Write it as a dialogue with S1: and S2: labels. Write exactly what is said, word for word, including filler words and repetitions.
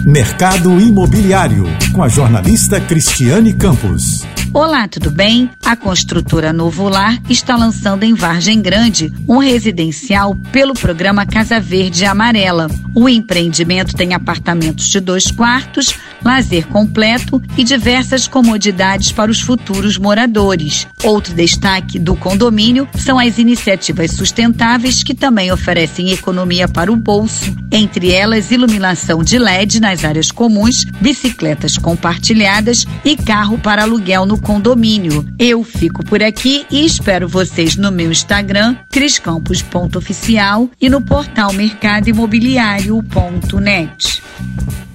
S1: Mercado Imobiliário, com a jornalista Cristiane Campos.
S2: Olá, tudo bem? A construtora Novo Lar está lançando em Vargem Grande um residencial pelo programa Casa Verde e Amarela. O empreendimento tem apartamentos de dois quartos, lazer completo e diversas comodidades para os futuros moradores. Outro destaque do condomínio são as iniciativas sustentáveis que também oferecem economia para o bolso, entre elas iluminação de L E D nas áreas comuns, bicicletas compartilhadas e carro para aluguel no condomínio. Eu fico por aqui e espero vocês no meu Instagram, cris campos ponto oficial, e no portal mercado imobiliário ponto net.